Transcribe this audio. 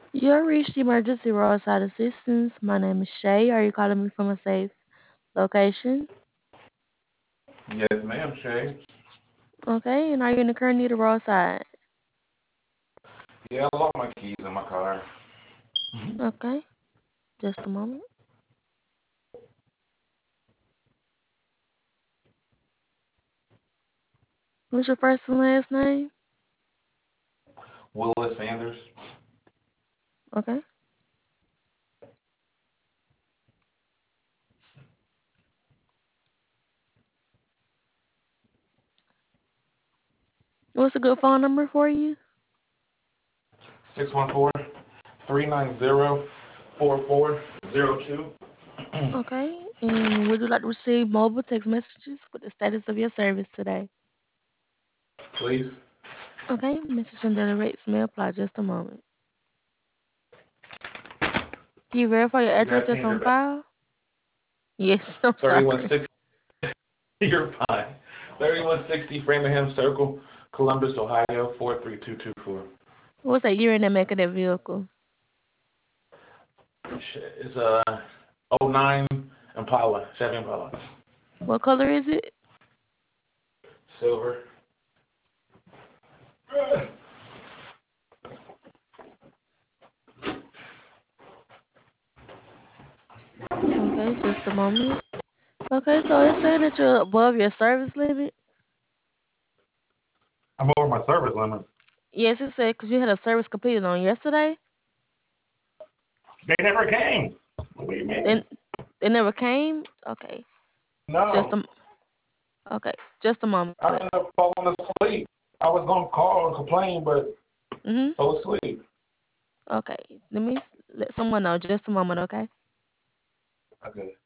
You have reached emergency roadside assistance. My name is Shay. Are you calling me from a safe location? Yes, ma'am, Shay. Okay, and are you in the current need of roadside? Yeah, I lost my keys in my car. Okay, just a moment. What's your first and last name? Willis Sanders. Okay. What's a good phone number for you? 614-390-4402. Okay, and would you like to receive mobile text messages with the status of your service today? Please. Okay, message and data rates may apply. Just a moment. Can you verify your You address gotta that's change on your back. file? Yes, I'm sorry. 3160. You're fine. 3160 Framingham Circle, Columbus, Ohio, 43224. What's that year and the make of that vehicle? It's a '09 Impala, Chevy Impala. What color is it? Silver. Okay, just a moment. Okay, so it's saying that you're above your service limit. I'm over my service limit. Yes, it said because you had a service completed on yesterday. They never came. What do you mean? Then they never came. Okay, just No. a okay, just a moment. I ended up falling asleep. I was gonna call and complain, but Mhm. fell asleep. Okay, let me let someone know. Just a moment. Okay. Okay.